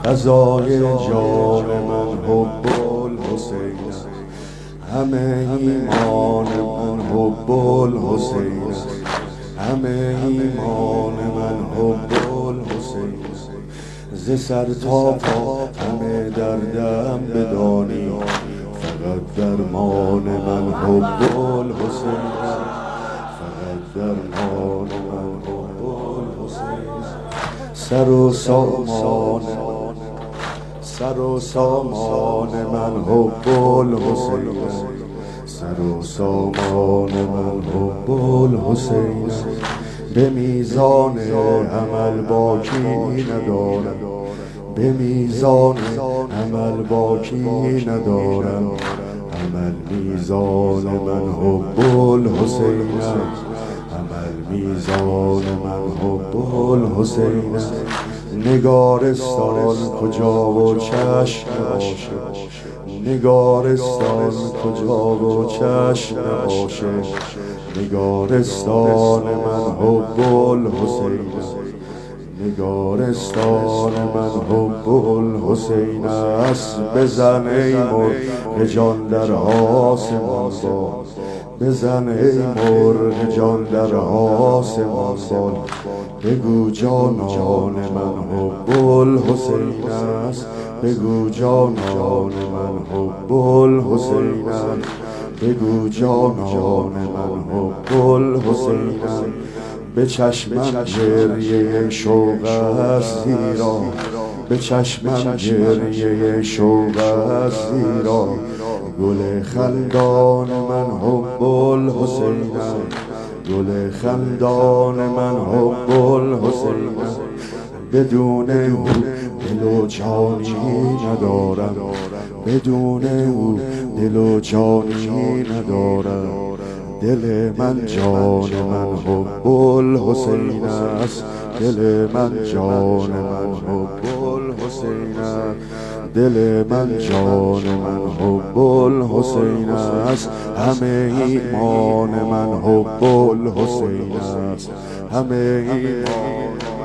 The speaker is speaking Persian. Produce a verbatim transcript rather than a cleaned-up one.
غذای جان من حب الحسین است، همه ایمان من حب الحسین است، همه ایمان من حب الحسین است. ز سر تا پا همه دردم بدانی، فقط درمان من حب الحسین است، فقط درمان من حب الحسین است. سر و سامان سر و سامان من حب الحسین است، سر و سامان من حب الحسین است. به میزان عمل باکی ندارم، به میزان عمل باکی ندارم، عمل میزان من حب الحسین است، عمل میزان من حب الحسین است. نگارستان کجا و چشم عاشق، نگارستان کجا و چشم عاشق، نگارستان من حب الحسین است، نگارستان من حب الحسین است. بزن ای مرغ جان در آسمان بال، بزن ای مرغ جان در آسمان بال، بگو جانان من حب الحسین است، بگو جانان من حب الحسین است، بگو جانان من حب الحسین است. به چشمم گریه شوق است زیرا، به چشمم گریه شوق است زیرا، گل خندان من حب الحسین است، گل خندان من حب الحسین است. بدون او دل و جانی ندارم، بدون او دل و جانی ندارم، دل من جان من حب الحسین است، دل من جان من حب الحسین است، دل من جان من حب الحسین است. همه ایمان من حب الحسین است، همه ایمان